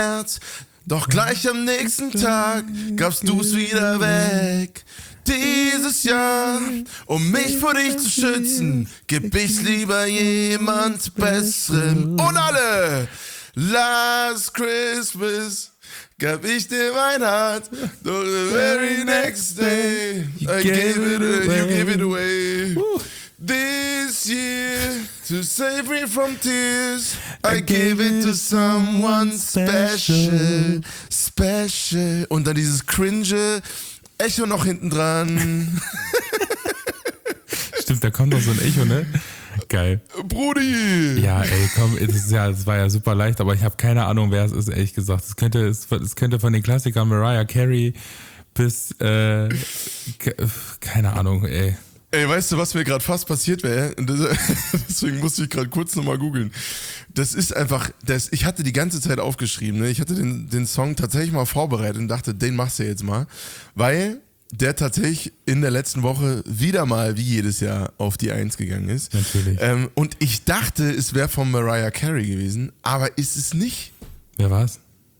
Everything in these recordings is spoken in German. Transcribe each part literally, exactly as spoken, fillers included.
Herz. Doch gleich am nächsten Tag gabst du's wieder weg. Dieses Jahr, um mich vor dich zu schützen, geb ich's lieber jemand Besserem. Und alle! Last Christmas gab ich dir mein Herz, doch the very next day I gave it away, you gave it away. This year, to save me from tears, I gave it to someone special, special. Und dann dieses cringe Echo noch hinten dran. Stimmt, da kommt noch so ein Echo, ne? Geil. Brudi! Ja, ey, komm, das, ist ja, das war ja super leicht, aber ich habe keine Ahnung, wer es ist, ehrlich gesagt. Es könnte, es, es könnte von den Klassikern Mariah Carey bis, äh, keine Ahnung, ey. Ey, weißt du, was mir gerade fast passiert wäre? Deswegen musste ich gerade kurz nochmal googeln. Das ist einfach, das, ich hatte die ganze Zeit aufgeschrieben, ne? Ich hatte den, den Song tatsächlich mal vorbereitet und dachte, den machst du jetzt mal. Weil der tatsächlich in der letzten Woche wieder mal, wie jedes Jahr, auf die Eins gegangen ist. Natürlich. Ähm, und ich dachte, es wäre von Mariah Carey gewesen, aber ist es nicht. Wer war's?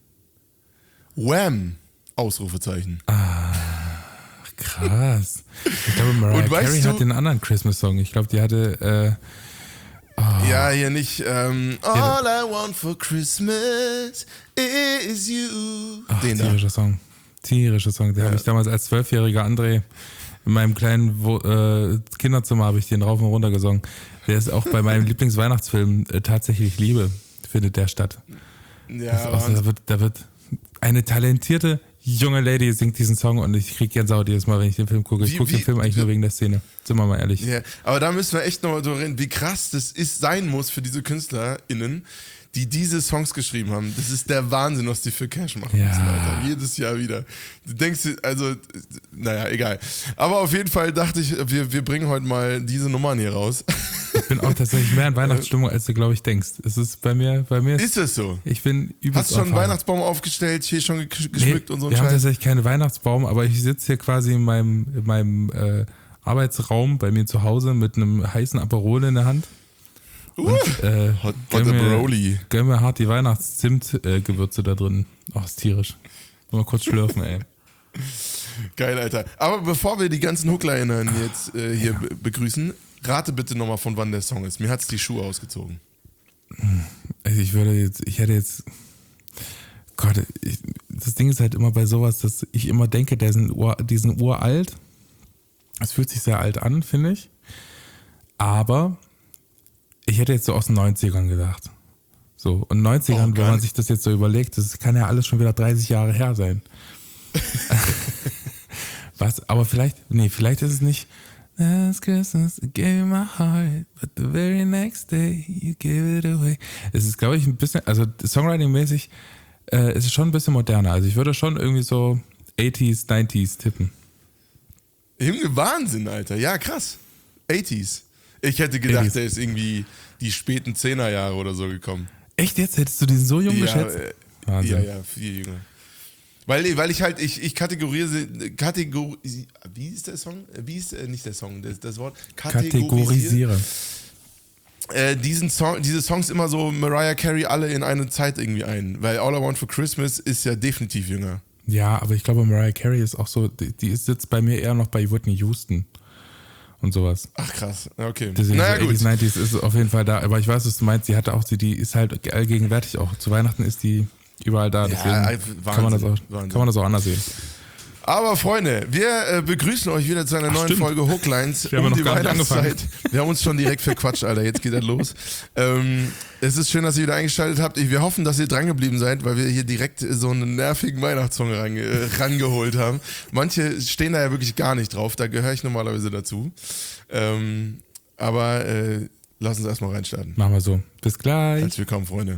Wham! Ausrufezeichen. Ah, krass. Ich glaube, Mariah Und weißt Carey du- hat den anderen Christmas-Song. Ich glaube, die hatte, äh, oh, Ja, hier nicht. Ähm, All I want for Christmas is you. ach, Den da. tierischer Song. Tierischer Song. Den Ja. habe ich damals als zwölfjähriger André in meinem kleinen Wo- äh, Kinderzimmer habe ich den rauf und runter gesungen. Der ist auch bei meinem Lieblingsweihnachtsfilm äh, tatsächlich Liebe, findet der statt. Ja, Das ist auch so, Wahnsinn. da, wird, da wird eine talentierte junge Lady singt diesen Song und ich krieg Gänsehaut jedes Mal, wenn ich den Film gucke. Ich Wie- gucke den wie- Film eigentlich nur wegen der Szene. Sind wir mal ehrlich. Ja, aber da müssen wir echt nochmal drüber reden, wie krass das ist, sein muss für diese KünstlerInnen, die diese Songs geschrieben haben. Das ist der Wahnsinn, was die für Cash machen Ja. müssen, Alter. Jedes Jahr wieder. Du denkst, also, naja, egal. Aber auf jeden Fall dachte ich, wir, wir bringen heute mal diese Nummern hier raus. Ich bin auch tatsächlich mehr in Weihnachtsstimmung, als du, glaube ich, denkst. Es ist bei mir, bei mir Ist das so? ich bin übelst Hast du schon einen on fire. Weihnachtsbaum aufgestellt, hier schon gesch- Nee, geschmückt und so ein wir haben Scheiß? tatsächlich keinen Weihnachtsbaum, aber ich sitze hier quasi in meinem, in meinem äh, Arbeitsraum bei mir zu Hause mit einem heißen Aperol in der Hand. Uh, Und, äh, hot, gönn hot a mir- Broly. Gönn mir hart die Weihnachts-Zimt-Gewürze da drin. Ach, ist tierisch. Mal kurz schlürfen, ey. Geil, Alter. Aber bevor wir die ganzen HooklinerInnen jetzt äh, hier be- begrüßen, rate bitte nochmal, von wann der Song ist. Mir hat's die Schuhe ausgezogen. Also ich würde jetzt, ich hätte jetzt, Gott, ich, das Ding ist halt immer bei sowas, dass ich immer denke, der sind ur, die sind uralt. Es fühlt sich sehr alt an, finde ich. Aber ich hätte jetzt so aus den neunzigern gedacht. So, und neunzigern, Oh, wenn gar man nicht. sich das jetzt so überlegt, das kann ja alles schon wieder dreißig Jahre her sein. Was, aber vielleicht, nee, vielleicht ist es nicht Last Christmas I gave you my heart, but the very next day you gave it away. Es ist, glaube ich, ein bisschen, also Songwriting-mäßig äh, ist es schon ein bisschen moderner. Also ich würde schon irgendwie so achtziger, neunziger tippen. Junge, Wahnsinn, Alter. Ja, krass. achtziger. Ich hätte gedacht, achtziger. der ist irgendwie die späten Zehnerjahre oder so gekommen. Echt jetzt? Hättest du diesen so jung Ja, geschätzt? äh, Wahnsinn. ja, ja, viel jünger. Weil, weil ich halt, ich, ich kategorisiere, Kategor, wie ist der Song? Wie ist, äh, nicht der Song, das, das Wort? Kategorisiere. Äh, diesen Song, diese Songs immer so Mariah Carey alle in eine Zeit irgendwie ein. Weil All I Want for Christmas ist ja definitiv jünger. Ja, aber ich glaube, Mariah Carey ist auch so, die, die sitzt bei mir eher noch bei Whitney Houston und sowas. Ach krass, okay. Deswegen naja, so gut. achtziger, neunziger ist auf jeden Fall da. Aber ich weiß, was du meinst, sie hatte auch, sie, die ist halt allgegenwärtig auch. Zu Weihnachten ist die überall da. Deswegen Ja, kann, man das auch, Wahnsinn, Wahnsinn. kann man das auch anders sehen. Aber Freunde, wir äh, begrüßen euch wieder zu einer Ach, neuen stimmt. Folge Hooklines Wir haben um noch die gar nicht Weihnachtszeit. angefangen. Wir haben uns schon direkt verquatscht, Alter. Jetzt geht das los. Ähm, es ist schön, dass ihr wieder eingeschaltet habt. Wir hoffen, dass ihr drangeblieben seid, weil wir hier direkt so einen nervigen Weihnachtssong range, äh, rangeholt haben. Manche stehen da ja wirklich gar nicht drauf. Da gehöre ich normalerweise dazu. Ähm, aber äh, lass uns erstmal reinstarten. Machen wir so. Bis gleich. Herzlich willkommen, Freunde.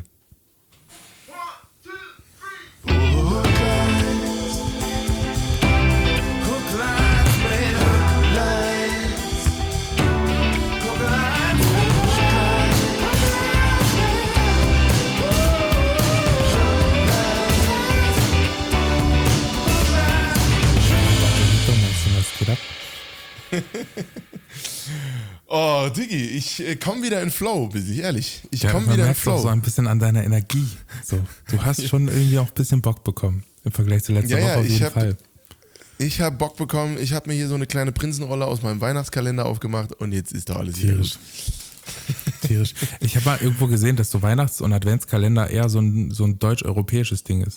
Oh, Diggi, ich äh, komme wieder in Flow, bin ich ehrlich. Ich Ja, komme man wieder in merkt auch Flow. so ein bisschen an deiner Energie. So, du hast schon irgendwie auch ein bisschen Bock bekommen im Vergleich zu letzter Ja, ja, Woche auf ich jeden hab- Fall. Ich habe Bock bekommen, ich habe mir hier so eine kleine Prinzenrolle aus meinem Weihnachtskalender aufgemacht und jetzt ist doch alles wieder Tierisch. gut. Tierisch. Ich habe mal irgendwo gesehen, dass so Weihnachts- und Adventskalender eher so ein, so ein deutsch-europäisches Ding ist.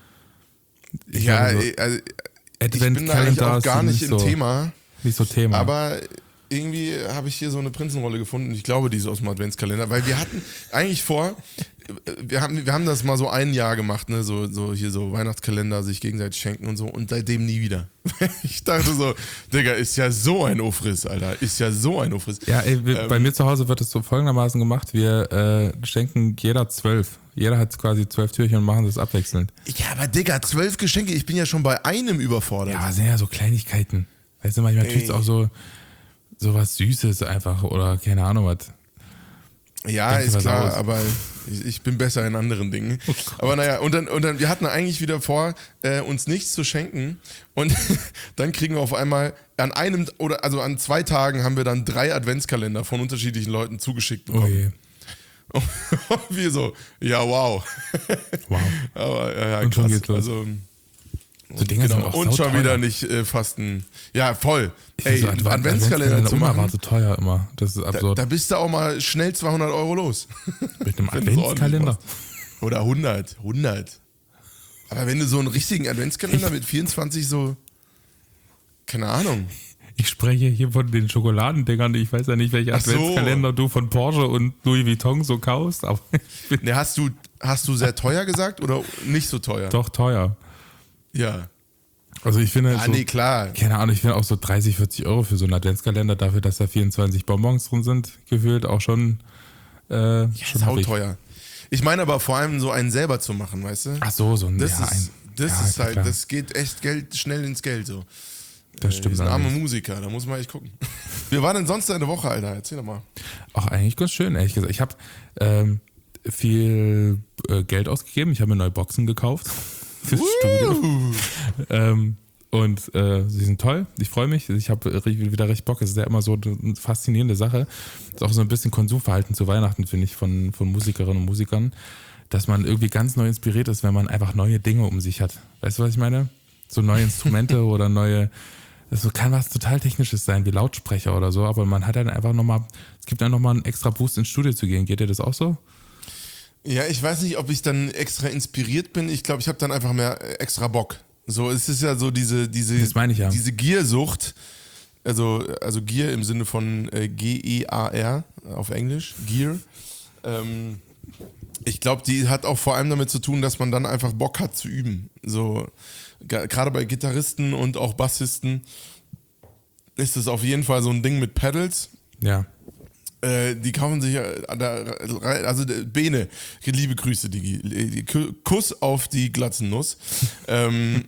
Ich Ja, glaube, so äh, also, ich bin da eigentlich Adventskalender auch gar sind nicht im so, Thema, Nicht so Thema. aber irgendwie habe ich hier so eine Prinzenrolle gefunden. Ich glaube, die ist aus dem Adventskalender, weil wir hatten eigentlich vor, wir haben, wir haben das mal so ein Jahr gemacht, ne, so, so hier so Weihnachtskalender sich gegenseitig schenken und so und seitdem nie wieder. Ich dachte so, Digga, ist ja so ein Ofriss, Alter, ist ja so ein Ofriss. Ja, ey, wir, Ähm, bei mir zu Hause wird es so folgendermaßen gemacht, wir äh, schenken jeder zwölf. Jeder hat quasi zwölf Türchen und machen das abwechselnd. Ja, aber Digga, zwölf Geschenke, ich bin ja schon bei einem überfordert. Ja, sind ja so Kleinigkeiten. Weißt du, manchmal Ey. kriegst du auch so, so was Süßes einfach oder keine Ahnung was. Ja, Denk dir ist was klar, aus. aber ich, ich bin besser in anderen Dingen. Aber naja, und dann, und dann, wir hatten eigentlich wieder vor, äh, uns nichts zu schenken. Und dann kriegen wir auf einmal an einem, oder also an zwei Tagen haben wir dann drei Adventskalender von unterschiedlichen Leuten zugeschickt Oh bekommen. je. Und wir so, ja, wow. Wow. Aber ja, ja Und schon krass. geht's los. Also, So Dinge genau. sind auch Und schon sauteuer. wieder nicht äh, fasten. Ja, voll. Ich Ey, finde so einen Advent- Adventskalender zu machen, unerwartet teuer immer. Das ist da, absurd. da bist du auch mal schnell zweihundert Euro los. Mit einem wenn du's ordentlich Adventskalender. machst. Oder hundert, hundert. Aber wenn du so einen richtigen Adventskalender mit vierundzwanzig so, keine Ahnung. Ich spreche hier von den Schokoladendingern. Ich weiß ja nicht, welche Ach so. Adventskalender du von Porsche und Louis Vuitton so kaufst, aber ich bin Ne, hast du, hast du sehr teuer gesagt oder nicht so teuer? doch teuer. Ja. Also ich finde, Ah, so, nee, klar. keine Ahnung, ich finde auch so dreißig, vierzig Euro für so einen Adventskalender dafür, dass da vierundzwanzig Bonbons drin sind, gefühlt auch schon, äh, Ja, schon ist auch happig. teuer. Ich meine aber vor allem so einen selber zu machen, weißt du? Ach so, so ein, Das ja, ist, ein, das ja, ist halt, klar. das geht echt Geld, schnell ins Geld so. Das Wir stimmt sind arme allerdings. Musiker, da muss man echt gucken. Wie war denn sonst deine Woche, Alter? Erzähl doch mal. Auch eigentlich ganz schön, ehrlich gesagt. Ich habe ähm, viel äh, Geld ausgegeben. Ich habe mir neue Boxen gekauft fürs Studio. Ähm, und äh, sie sind toll. Ich freue mich. Ich habe wieder recht Bock. Es ist ja immer so eine faszinierende Sache. Es ist auch so ein bisschen Konsumverhalten zu Weihnachten, finde ich, von, von Musikerinnen und Musikern, dass man irgendwie ganz neu inspiriert ist, wenn man einfach neue Dinge um sich hat. Weißt du, was ich meine? So neue Instrumente oder neue. Das kann was total Technisches sein, wie Lautsprecher oder so, aber man hat dann einfach nochmal, es gibt dann nochmal einen extra Boost ins Studio zu gehen. Geht dir das auch so? Ja, ich weiß nicht, ob ich dann extra inspiriert bin. Ich glaube, ich habe dann einfach mehr äh, extra Bock. So, es ist ja so diese, diese, Das meine ich ja. diese Giersucht. Also, also Gier im Sinne von äh, G E A R auf Englisch, Gear. Ähm, ich glaube, die hat auch vor allem damit zu tun, dass man dann einfach Bock hat zu üben. So, ga- gerade bei Gitarristen und auch Bassisten ist es auf jeden Fall so ein Ding mit Pedals. Ja. Äh, die kaufen sich ja, da, also der Bene, liebe Grüße, Digi. Kuss auf die Glatzennuss. ähm,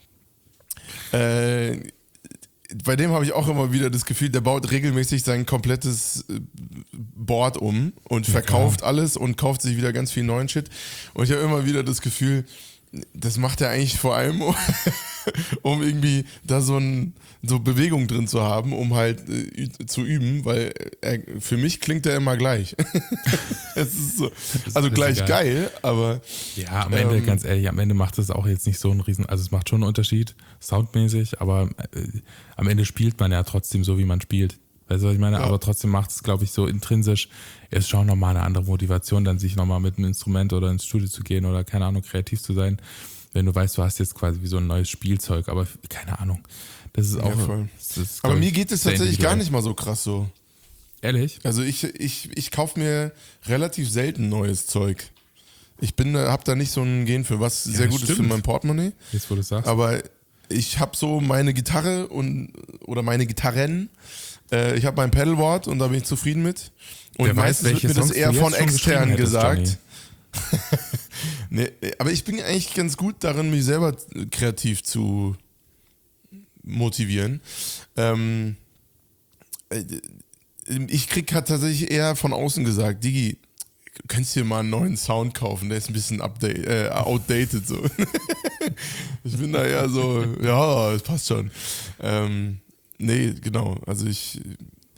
äh, bei dem habe ich auch immer wieder das Gefühl, der baut regelmäßig sein komplettes äh, Board um und Ja, verkauft klar. alles und kauft sich wieder ganz viel neuen Shit. Und ich habe immer wieder das Gefühl, das macht er eigentlich vor allem, um, um irgendwie da so, ein, so Bewegung drin zu haben, um halt äh, zu üben, weil er, für mich klingt er immer gleich. Es ist so, also ist gleich egal. geil, aber Ja, am Ende, Ähm, ganz ehrlich, am Ende macht es auch jetzt nicht so einen riesen, also es macht schon einen Unterschied, soundmäßig, aber äh, am Ende spielt man ja trotzdem so, wie man spielt. Weißt du, was ich meine? Ja. Aber trotzdem macht es, glaube ich, so intrinsisch, ist schon nochmal eine andere Motivation, dann sich nochmal mit einem Instrument oder ins Studio zu gehen oder, keine Ahnung, kreativ zu sein, wenn du weißt, du hast jetzt quasi wie so ein neues Spielzeug, aber keine Ahnung. Das ist auch. voll. Das ist, aber glaub mir ich, geht es sehr tatsächlich gar individuell. nicht mal so krass so. Ehrlich? Also ich, ich, ich kaufe mir relativ selten neues Zeug. Ich bin, habe da nicht so ein Gen für, was sehr gut ist für stimmt. mein Portemonnaie. Jetzt, wo du sagst. Aber ich habe so meine Gitarre und oder meine Gitarren. Äh, ich habe mein Pedalboard und da bin ich zufrieden mit. Und Wer weiß, meistens wird welche mir das Songs du eher jetzt von schon geschrieben extern hättest, gesagt. Nee, aber ich bin eigentlich ganz gut darin, mich selber kreativ zu motivieren. Ähm, äh, ich krieg halt tatsächlich eher von außen gesagt, Digi, du kannst dir mal einen neuen Sound kaufen, der ist ein bisschen update, äh, outdated so. Ich bin da eher so, ja, das passt schon. Ähm, nee, genau, also ich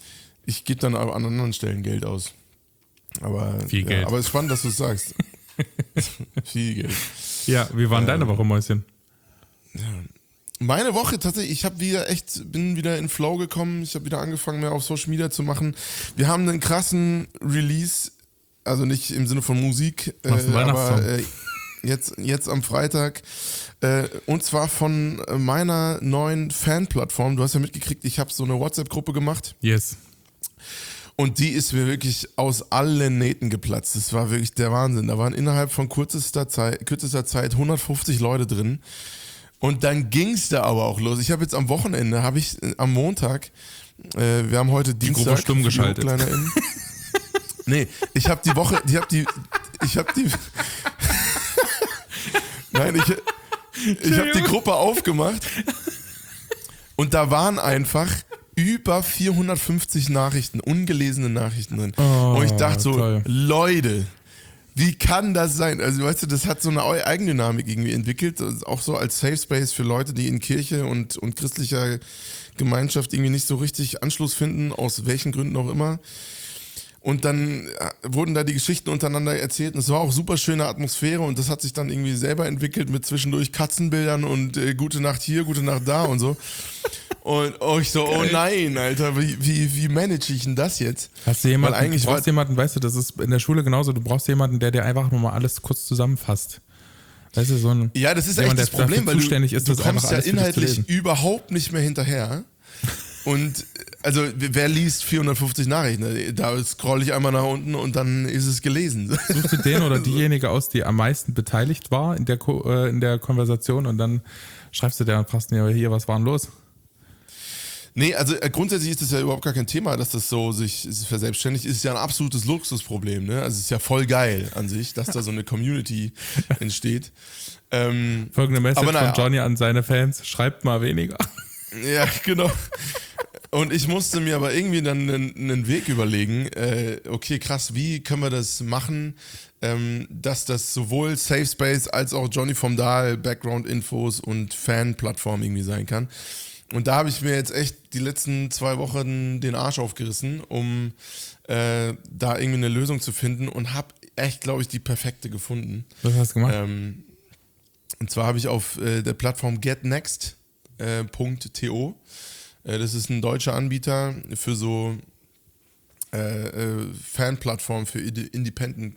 ich gebe dann an anderen Stellen Geld aus. Aber, Viel ja, Geld. aber es ist spannend, dass du es sagst. Viel Geld. Ja, wie waren ähm, deine Woche, Mäuschen? Ja. Meine Woche tatsächlich, ich habe wieder echt, bin wieder in Flow gekommen, ich habe wieder angefangen mehr auf Social Media zu machen. Wir haben einen krassen Release, also nicht im Sinne von Musik, äh, aber äh, jetzt, jetzt am Freitag äh, und zwar von meiner neuen Fanplattform. Du hast ja mitgekriegt, ich habe so eine WhatsApp-Gruppe gemacht. Yes. Und die ist mir wirklich aus allen Nähten geplatzt. Das war wirklich der Wahnsinn. Da waren innerhalb von kürzester Zeit, kürzester Zeit hundertfünfzig Leute drin. Und dann ging's da aber auch los. Ich habe jetzt am Wochenende, habe ich äh, am Montag, äh, wir haben heute die Dienstag. Gruppe stumm geschaltet. Nee, ich habe die Woche, ich habe die, ich habe die, nein, ich, ich habe die Gruppe aufgemacht und da waren einfach über vierhundertfünfzig Nachrichten, ungelesene Nachrichten drin. Oh, und ich dachte so, toll. Leute, wie kann das sein? Also weißt du, das hat so eine Eigendynamik irgendwie entwickelt, auch so als Safe Space für Leute, die in Kirche und, und christlicher Gemeinschaft irgendwie nicht so richtig Anschluss finden, aus welchen Gründen auch immer. Und dann wurden da die Geschichten untereinander erzählt und es war auch super schöne Atmosphäre und das hat sich dann irgendwie selber entwickelt mit zwischendurch Katzenbildern und äh, gute Nacht hier, gute Nacht da und so. Und oh, ich so, oh nein, Alter, wie, wie, wie manage ich denn das jetzt? Hast du jemanden, Weil eigentlich du brauchst jemanden, weißt du, das ist in der Schule genauso, du brauchst jemanden, der dir einfach nur mal alles kurz zusammenfasst. Weißt du, so ein, ja, das ist jemand, echt das der Problem, weil du, ist, du das kommst ja alles inhaltlich überhaupt nicht mehr hinterher. Und also wer liest vierhundertfünfzig Nachrichten? Da scroll ich einmal nach unten und dann ist es gelesen. Suchst du den oder diejenige aus, die am meisten beteiligt war in der, Ko- äh, in der Konversation und dann schreibst du der und fragst dir hier, was war denn los? Nee, also äh, grundsätzlich ist das ja überhaupt gar kein Thema, dass das so sich verselbstständigt. Ist ja ein absolutes Luxusproblem, ne? Also es ist ja voll geil an sich, dass da so eine Community entsteht. Ähm, Folgende Message aber naja. von Johnny an seine Fans: Schreibt mal weniger. Ja, genau. Und ich musste mir aber irgendwie dann einen, einen Weg überlegen, äh, okay, krass, wie können wir das machen, ähm, dass das sowohl Safe Space als auch Johnny vom Dahl, Background-Infos und Fan-Plattform irgendwie sein kann. Und da habe ich mir jetzt echt die letzten zwei Wochen den Arsch aufgerissen, um äh, da irgendwie eine Lösung zu finden und habe echt, glaube ich, die perfekte gefunden. Was hast du gemacht? Ähm, und zwar habe ich auf äh, der Plattform getnext punkt to, äh, das ist ein deutscher Anbieter für so äh, äh, Fanplattformen für Independent,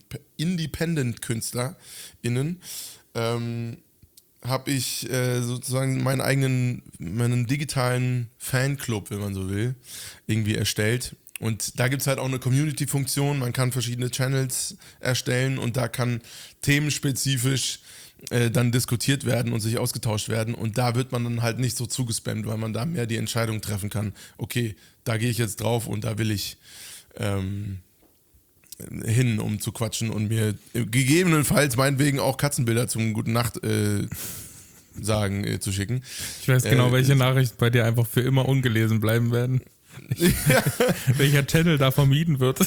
Independent-KünstlerInnen, ähm, habe ich äh, sozusagen meinen eigenen, meinen digitalen Fanclub, wenn man so will, irgendwie erstellt. Und da gibt es halt auch eine Community-Funktion, man kann verschiedene Channels erstellen und da kann themenspezifisch äh, dann diskutiert werden und sich ausgetauscht werden und da wird man dann halt nicht so zugespammt, weil man da mehr die Entscheidung treffen kann, okay, da gehe ich jetzt drauf und da will ich ähm, hin, um zu quatschen und mir gegebenenfalls meinetwegen auch Katzenbilder zum Guten Nacht äh, sagen äh, zu schicken. Ich weiß genau, äh, welche Nachrichten bei dir einfach für immer ungelesen bleiben werden. Ja. Welcher Channel da vermieden wird.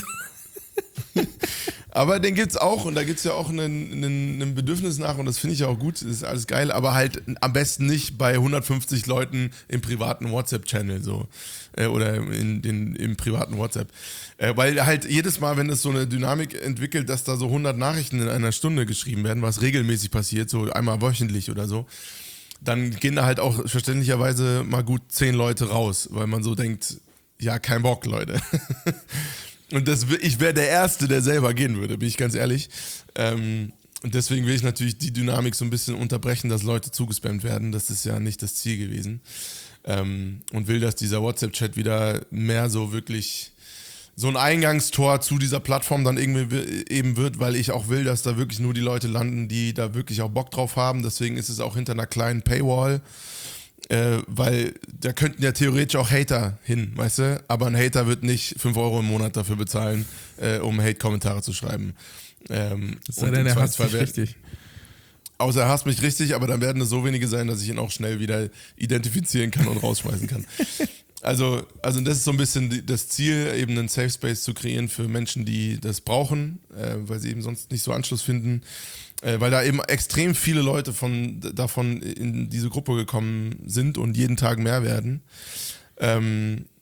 Aber den gibt's auch und da gibt's ja auch ein Bedürfnis nach und das finde ich ja auch gut, das ist alles geil, aber halt am besten nicht bei hundertfünfzig Leuten im privaten WhatsApp-Channel so äh, oder in den, im privaten WhatsApp. Äh, weil halt jedes Mal, wenn es so eine Dynamik entwickelt, dass da so hundert Nachrichten in einer Stunde geschrieben werden, was regelmäßig passiert, so einmal wöchentlich oder so, dann gehen da halt auch verständlicherweise mal gut zehn Leute raus, weil man so denkt, ja, kein Bock, Leute. Und das, ich wäre der Erste, der selber gehen würde, bin ich ganz ehrlich. Ähm, und deswegen will ich natürlich die Dynamik so ein bisschen unterbrechen, dass Leute zugespammt werden. Das ist ja nicht das Ziel gewesen. Ähm, und will, dass dieser WhatsApp-Chat wieder mehr so wirklich so ein Eingangstor zu dieser Plattform dann irgendwie eben wird, weil ich auch will, dass da wirklich nur die Leute landen, die da wirklich auch Bock drauf haben. Deswegen ist es auch hinter einer kleinen Paywall. Äh, weil da könnten ja theoretisch auch Hater hin, weißt du? Aber ein Hater wird nicht fünf Euro im Monat dafür bezahlen, äh, um Hate-Kommentare zu schreiben. Ähm, das sei denn, er hasst mich richtig. Außer er hasst mich richtig, aber dann werden es so wenige sein, dass ich ihn auch schnell wieder identifizieren kann und rausschmeißen kann. Also, also das ist so ein bisschen das Ziel, eben einen Safe Space zu kreieren für Menschen, die das brauchen, äh, weil sie eben sonst nicht so Anschluss finden. Äh, weil da eben extrem viele Leute von, davon in diese Gruppe gekommen sind und jeden Tag mehr werden. Ähm,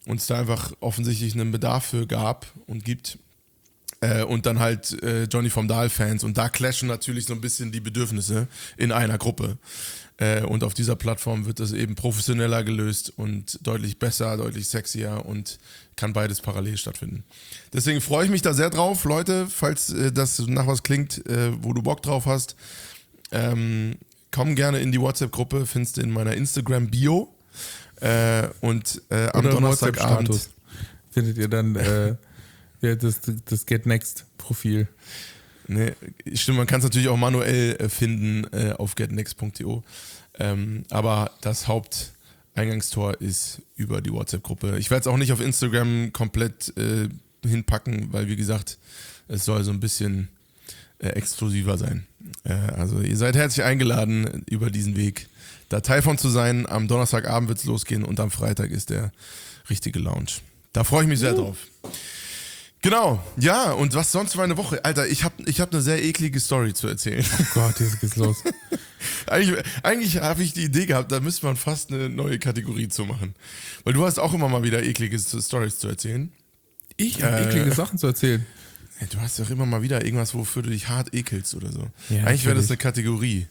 und es da einfach offensichtlich einen Bedarf für gab und gibt. Äh, und dann halt äh, Johnny vom Dahl-Fans. Und da clashen natürlich so ein bisschen die Bedürfnisse in einer Gruppe. Äh, und auf dieser Plattform wird das eben professioneller gelöst und deutlich besser, deutlich sexier und kann beides parallel stattfinden. Deswegen freue ich mich da sehr drauf. Leute, falls äh, das nach was klingt, äh, wo du Bock drauf hast, ähm, komm gerne in die WhatsApp-Gruppe, findest du in meiner Instagram-Bio. Äh, und äh, am Oder Donnerstagabend findet ihr dann äh, ja, das, das Get Next-Profil. Nee, stimmt, man kann es natürlich auch manuell äh, finden äh, auf getnext punkt io. Ähm, aber das Haupteingangstor ist über die WhatsApp-Gruppe. Ich werde es auch nicht auf Instagram komplett äh, hinpacken, weil wie gesagt, es soll so ein bisschen äh, exklusiver sein. Äh, also ihr seid herzlich eingeladen, über diesen Weg da Teil von zu sein. Am Donnerstagabend wird es losgehen und am Freitag ist der richtige Lounge. Da freue ich mich sehr uh. drauf. Genau, ja, und was sonst für eine Woche? Alter, ich habe ich hab eine sehr eklige Story zu erzählen. Oh Gott, jetzt geht's los. eigentlich eigentlich habe ich die Idee gehabt, da müsste man fast eine neue Kategorie zu machen. Weil du hast auch immer mal wieder eklige Stories zu erzählen. Ich habe äh, eklige Sachen zu erzählen. Du hast doch immer mal wieder irgendwas, wofür du dich hart ekelst oder so. Ja, eigentlich wäre das eine Kategorie.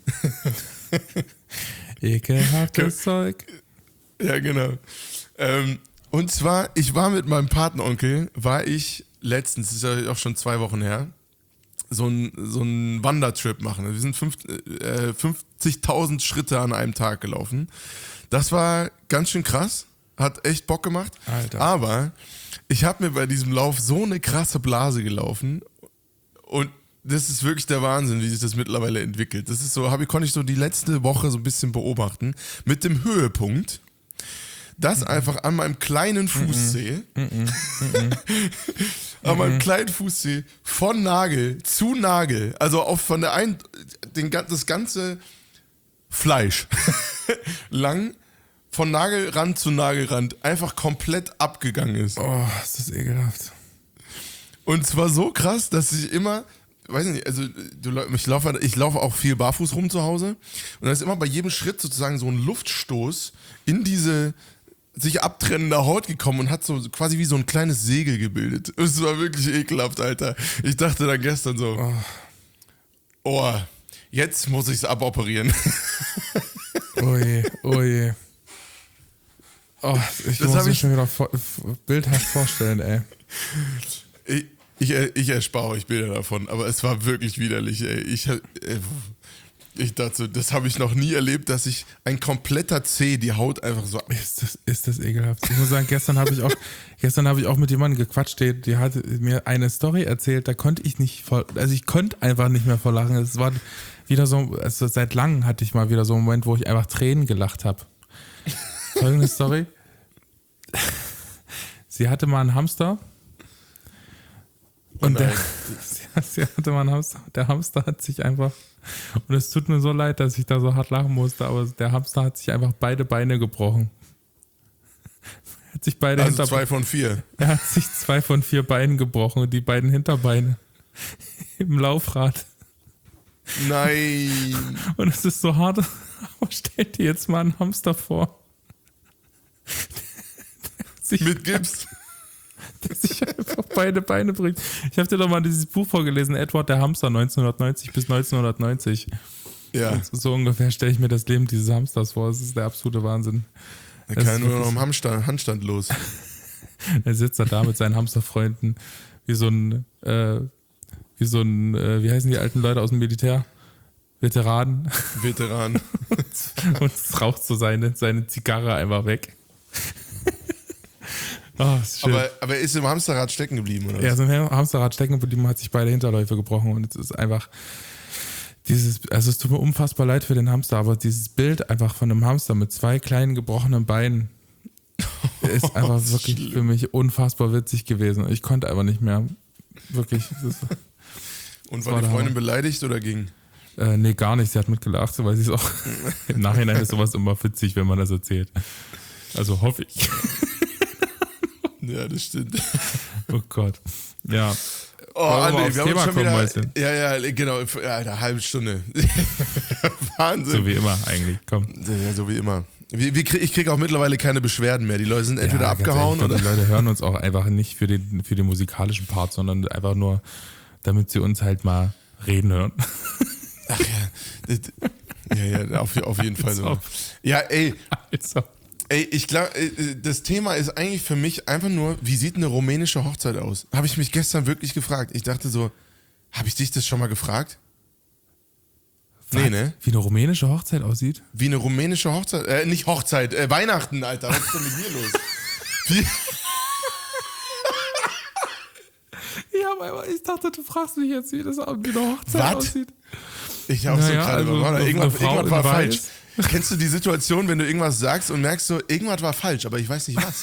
Ekelhaftes Zeug. Ja, genau. Ähm, und zwar, ich war mit meinem Patenonkel, war ich letztens, das ist ja auch schon zwei Wochen her, so ein, so ein Wandertrip machen. Wir sind äh, fünfzigtausend Schritte an einem Tag gelaufen. Das war ganz schön krass, hat echt Bock gemacht. Alter. Aber ich habe mir bei diesem Lauf so eine krasse Blase gelaufen und das ist wirklich der Wahnsinn, wie sich das mittlerweile entwickelt. Das ist so, hab ich, konnte ich so die letzte Woche so ein bisschen beobachten, mit dem Höhepunkt, dass mhm. einfach an meinem kleinen Fußzeh, mhm. Mhm. an meinem kleinen Fußzeh von Nagel zu Nagel, also auf von der ein, den, das ganze Fleisch lang von Nagelrand zu Nagelrand einfach komplett abgegangen ist. Oh, ist das ekelhaft. Und zwar so krass, dass ich immer, weiß nicht, also du, ich laufe ich laufe auch viel barfuß rum zu Hause und da ist immer bei jedem Schritt sozusagen so ein Luftstoß in diese sich abtrennende Haut gekommen und hat so quasi wie so ein kleines Segel gebildet. Es war wirklich ekelhaft, Alter. Ich dachte dann gestern so, oh, oh jetzt muss ich es aboperieren. Oh je, oh je. Oh, ich das muss mir ich schon wieder vor, bildhaft vorstellen, ey. Ich, ich, ich erspare euch Bilder davon, aber es war wirklich widerlich, ey. Ich, ich dachte so, das habe ich noch nie erlebt, dass sich ein kompletter Zeh die Haut einfach so... Ist das, ist das ekelhaft. Ich muss sagen, gestern habe ich auch gestern habe ich auch mit jemandem gequatscht, die, die hat mir eine Story erzählt, da konnte ich nicht vor, also ich konnte einfach nicht mehr vor lachen. Es war wieder so, also seit langem hatte ich mal wieder so einen Moment, wo ich einfach Tränen gelacht habe. Folgende Story. Sie hatte mal einen Hamster. Und oh der, sie, sie hatte mal einen Hamster. Der Hamster hat sich einfach, und es tut mir so leid, dass ich da so hart lachen musste, aber der Hamster hat sich einfach beide Beine gebrochen. Er hat sich beide also Hinterbe- zwei von vier. Er hat sich zwei von vier Beinen gebrochen und die beiden Hinterbeine im Laufrad. Nein. Und es ist so hart, aber stell dir jetzt mal einen Hamster vor. Mit Gips. Der sich einfach beide Beine bricht. Ich habe dir doch mal dieses Buch vorgelesen, Edward der Hamster, neunzehnhundertneunzig bis neunzehnhundertneunzig. Ja. Und so ungefähr stelle ich mir das Leben dieses Hamsters vor. Das ist der absolute Wahnsinn. Er kann nur noch im Handstand, Handstand los. Er sitzt da mit seinen Hamsterfreunden wie so ein, äh, wie so ein, äh, wie heißen die alten Leute aus dem Militär? Veteranen. Veteran. und, und raucht so seine, seine Zigarre einfach weg. Oh, ist schön. Aber, aber er ist im Hamsterrad stecken geblieben, oder? Er ist im Hamsterrad stecken geblieben, hat sich beide Hinterläufe gebrochen und es ist einfach dieses, also es tut mir unfassbar leid für den Hamster, aber dieses Bild einfach von einem Hamster mit zwei kleinen gebrochenen Beinen ist einfach oh, ist wirklich schlimm. Für mich unfassbar witzig gewesen. Ich konnte einfach nicht mehr. Wirklich. Das, und war, war die Freundin beleidigt oder ging? Äh, nee, gar nicht. Sie hat mitgelacht, weil sie es auch im Nachhinein ist sowas immer witzig, wenn man das erzählt. Also hoffe ich. Ja, das stimmt. Oh Gott. Ja. Oh, André, wir Thema haben schon wieder, kommen, ja, ja, genau, ja, eine halbe Stunde. Wahnsinn. So wie immer eigentlich, komm. Ja, so wie immer. wir, wir krieg, ich kriege auch mittlerweile keine Beschwerden mehr. Die Leute sind entweder Ja, ganz abgehauen ehrlich, oder. Die Leute hören uns auch einfach nicht für den, für den musikalischen Part, sondern einfach nur, damit sie uns halt mal reden hören. Ach ja. Ja, ja, auf, auf jeden Fall so. Ja, ey. Also. Ey, ich glaube, das Thema ist eigentlich für mich einfach nur, wie sieht eine rumänische Hochzeit aus? Habe ich mich gestern wirklich gefragt. Ich dachte so, habe ich dich das schon mal gefragt? Was? Nee, ne? Wie eine rumänische Hochzeit aussieht? Wie eine rumänische Hochzeit, äh, nicht Hochzeit, äh, Weihnachten, Alter. Was ist denn mit dir los? Wie? Ja, aber ich dachte, du fragst mich jetzt, wie das wie eine Hochzeit Was? aussieht. Ich auch Naja, so gerade, also also, eine irgendwas, Frau irgendwas in war Weiß. falsch. Kennst du die Situation, wenn du irgendwas sagst und merkst so, irgendwas war falsch, aber ich weiß nicht was?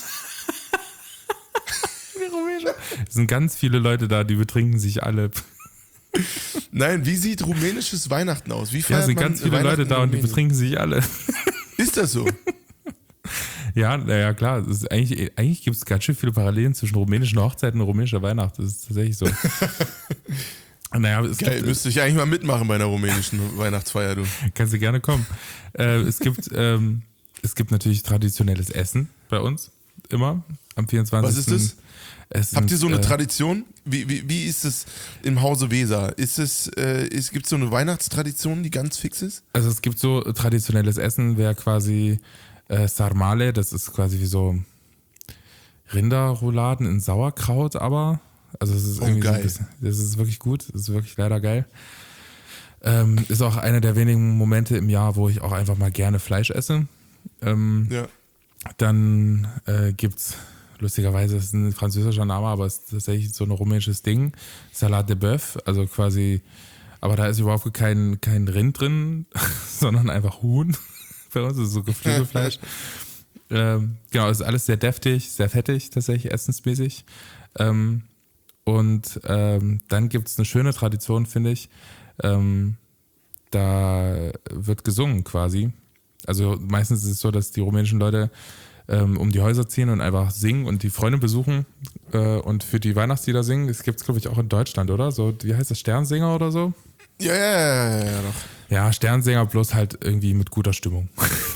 Es sind ganz viele Leute da, die betrinken sich alle. Nein, wie sieht rumänisches Weihnachten aus? Wie Ja, feiert es sind man ganz viele Weihnachten Leute da in und die Rumänien? betrinken sich alle. Ist das so? Ja, naja, klar. Es ist eigentlich eigentlich gibt es ganz schön viele Parallelen zwischen rumänischen Hochzeiten und rumänischer Weihnachten. Das ist tatsächlich so. Naja, es Geil, gibt, müsste ich eigentlich mal mitmachen bei einer rumänischen Weihnachtsfeier, du. kannst du gerne kommen. Äh, es gibt ähm, es gibt natürlich traditionelles Essen bei uns immer am vierundzwanzigsten Was ist das? Es Habt sind, ihr so eine äh, Tradition? Wie, wie, wie ist es im Hause Weser? Ist es, äh, ist, gibt es so eine Weihnachtstradition, die ganz fix ist? Also es gibt so traditionelles Essen, wäre quasi äh, Sarmale, das ist quasi wie so Rinderrouladen in Sauerkraut, aber also es ist Oh, irgendwie so geil. ein bisschen, das ist wirklich gut, das ist wirklich leider geil. Ähm, ist auch einer der wenigen Momente im Jahr, wo ich auch einfach mal gerne Fleisch esse. Ähm, Ja. Dann äh, gibt's lustigerweise, das ist ein französischer Name, aber es ist tatsächlich so ein rumänisches Ding, Salat de Bœuf, also quasi, aber da ist überhaupt kein, kein Rind drin, sondern einfach Huhn. Bei uns ist es so Geflügelfleisch. ähm, genau, es ist alles sehr deftig, sehr fettig, tatsächlich essensmäßig. Ähm, und ähm, dann gibt es eine schöne Tradition, finde ich. Ähm, da wird gesungen quasi. Also meistens ist es so, dass die rumänischen Leute ähm, um die Häuser ziehen und einfach singen und die Freunde besuchen äh, und für die Weihnachtslieder singen. Das gibt es, glaube ich, auch in Deutschland, oder? So, wie heißt das, Sternsinger oder so? Ja, ja, ja, ja, ja, doch. Ja, Sternsinger, bloß halt irgendwie mit guter Stimmung.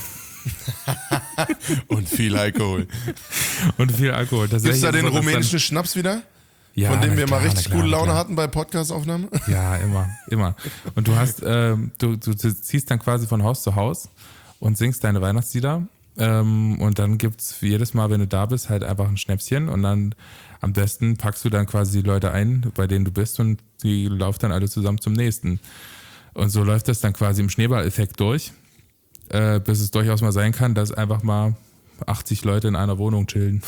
Und viel Alkohol. Und viel Alkohol. Gibt es da den so, dass rumänischen dann, Schnaps wieder? ja, von dem na wir klar, mal richtig na klar, gute na Laune klar. hatten bei Podcastaufnahme? Ja, immer, immer. Und du hast, ähm, du, du ziehst dann quasi von Haus zu Haus und singst deine Weihnachtslieder. Ähm, und dann gibt's jedes Mal, wenn du da bist, halt einfach ein Schnäpschen und dann am besten packst du dann quasi die Leute ein, bei denen du bist und die laufen dann alle zusammen zum nächsten. Und so läuft das dann quasi im Schneeballeffekt durch, äh, bis es durchaus mal sein kann, dass einfach mal achtzig Leute in einer Wohnung chillen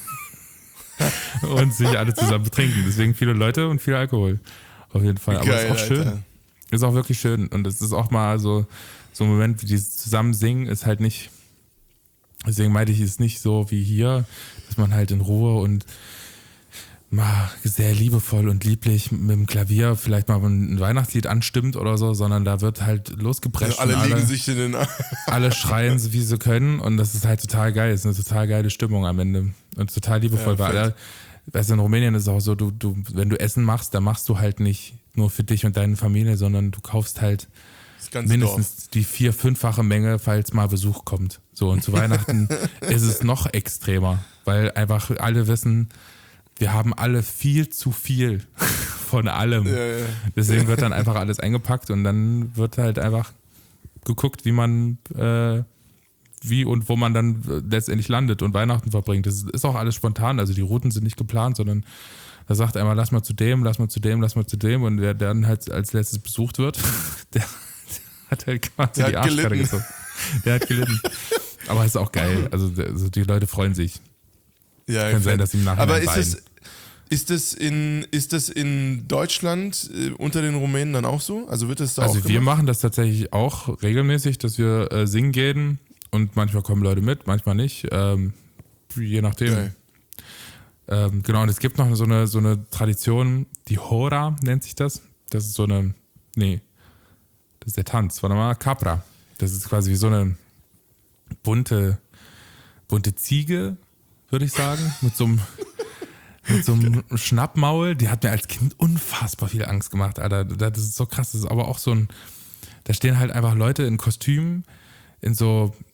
und sich alle zusammen betrinken. Deswegen viele Leute und viel Alkohol. Auf jeden Fall. Aber Geil, ist auch schön. Alter. Ist auch wirklich schön. Und es ist auch mal so, so ein Moment, wie dieses Zusammensingen ist halt nicht, deswegen meinte ich, ist nicht so wie hier, dass man halt in Ruhe und mal sehr liebevoll und lieblich mit dem Klavier vielleicht mal ein Weihnachtslied anstimmt oder so, sondern da wird halt losgeprescht. Alle und liegen alle, sich in den Armen. alle schreien, so wie sie können und das ist halt total geil. Es ist eine total geile Stimmung am Ende und total liebevoll. Ja, weil fett. alle, weißt du, in Rumänien ist es auch so, du, du, wenn du Essen machst, dann machst du halt nicht nur für dich und deine Familie, sondern du kaufst halt Das ganze mindestens Dorf. die vier-, fünffache Menge, falls mal Besuch kommt. So, und zu Weihnachten ist es noch extremer, weil einfach alle wissen, wir haben alle viel zu viel von allem. Ja, ja. Deswegen wird dann einfach alles eingepackt und dann wird halt einfach geguckt, wie man, äh, wie und wo man dann letztendlich landet und Weihnachten verbringt. Das ist auch alles spontan, also die Routen sind nicht geplant, sondern da sagt einmal, lass mal zu dem, lass mal zu dem, lass mal zu dem und der, der dann halt als letztes besucht wird, der, der hat halt quasi Der die hat Arschkarte gelitten. gezogen. Der hat gelitten. Aber ist auch geil. Also, also die Leute freuen sich. Ja, Kann sein, fett. dass sie im Nachhinein Aber ist weinen. das, ist, das in, ist das in Deutschland äh, unter den Rumänen dann auch so? Also wird das da Also auch wir gemacht? machen das tatsächlich auch regelmäßig, dass wir äh, singen gehen und manchmal kommen Leute mit, manchmal nicht, ähm, je nachdem. Geil. Ähm, genau, und es gibt noch so eine, so eine Tradition, die Hora nennt sich das. Das ist so eine, nee, das ist der Tanz, warte mal, Capra. Das ist quasi wie so eine bunte, bunte Ziege, würde ich sagen, mit so einem mit so einem Schnappmaul. Die hat mir als Kind unfassbar viel Angst gemacht, Alter. Das ist so krass. Das ist aber auch so ein, da stehen halt einfach Leute in Kostümen, in so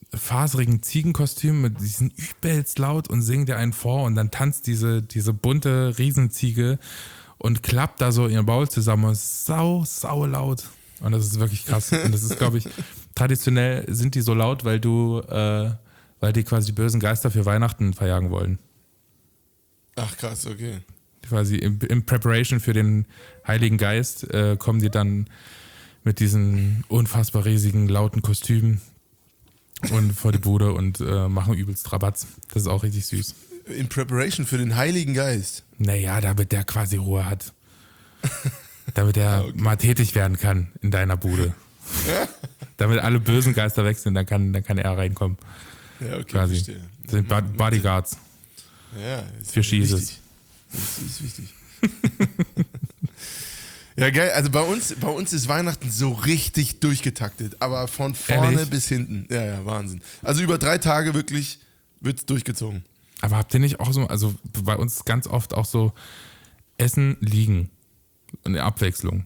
faserigen Ziegenkostüm mit diesen übelst laut und singen dir einen vor und dann tanzt diese, diese bunte Riesenziege und klappt da so ihr Maul zusammen und ist sau, sau laut. Und das ist wirklich krass. Und das ist, glaube ich, traditionell sind die so laut, weil du, äh, weil die quasi die bösen Geister für Weihnachten verjagen wollen. Ach krass, okay. Quasi im, im Preparation für den Heiligen Geist äh, kommen die dann mit diesen unfassbar riesigen, lauten Kostümen und vor die Bude und äh, machen übelst Rabatz. Das ist auch richtig süß. In Preparation für den Heiligen Geist? Naja, damit der quasi Ruhe hat. Damit er okay. mal tätig werden kann in deiner Bude. Damit alle bösen Geister weg sind, dann kann, dann kann er reinkommen. Ja, okay, quasi. Verstehe. Das sind Bod- Bodyguards. Ja, ist für Schießes. Wichtig. Das ist wichtig. Ja, geil. Also bei uns, bei uns ist Weihnachten so richtig durchgetaktet, aber von vorne Ehrlich? bis hinten. Ja, ja, Wahnsinn. Also über drei Tage wirklich wird's durchgezogen. Aber habt ihr nicht auch so, also bei uns ganz oft auch so Essen liegen. Eine Abwechslung.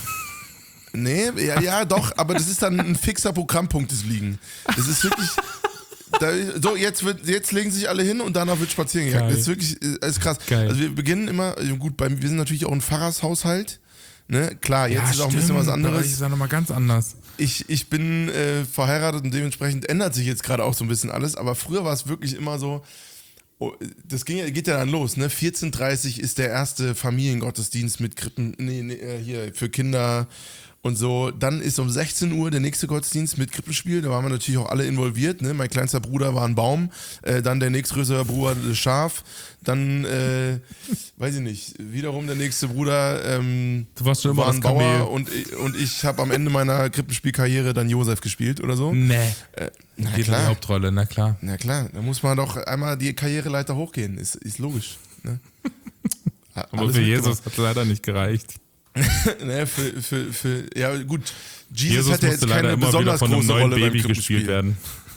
Nee, ja, ja, doch, aber das ist dann ein fixer Programmpunkt, das Liegen. Das ist wirklich. Da, so, jetzt, wird, jetzt legen sich alle hin und danach wird spazieren gegangen. Das ist wirklich das ist krass. Geil. Also wir beginnen immer, gut, bei, wir sind natürlich auch ein Pfarrershaushalt. Ne? Klar, jetzt ja, ist auch stimmt, ein bisschen was anderes. Ich sage nochmal ganz anders. Ich, ich bin äh, verheiratet und dementsprechend ändert sich jetzt gerade auch so ein bisschen alles, aber früher war es wirklich immer so, oh, das ging, geht ja dann los, ne? vierzehn Uhr dreißig ist der erste Familiengottesdienst mit Krippen, nee, nee, hier für Kinder und so. Dann ist um sechzehn Uhr der nächste Gottesdienst mit Krippenspiel, da waren wir natürlich auch alle involviert, ne? Mein kleinster Bruder war ein Baum, äh, dann der nächstgrößere Bruder das Schaf, dann, äh, weiß ich nicht, wiederum der nächste Bruder ähm, du warst schon immer war ein das Kamel. Bauer und, und ich habe am Ende meiner Krippenspielkarriere dann Josef gespielt oder so. Nee. Äh, na Geht in die klar. Hauptrolle, na klar. Na klar, da muss man doch einmal die Karriereleiter hochgehen, ist, ist logisch. Ne? Aber für Jesus hat es leider nicht gereicht. ne, für, für, für, ja gut, Jesus, Jesus hat ja musste jetzt leider keine immer wieder besonders von einem große neuen Rolle beim Baby gespielt werden.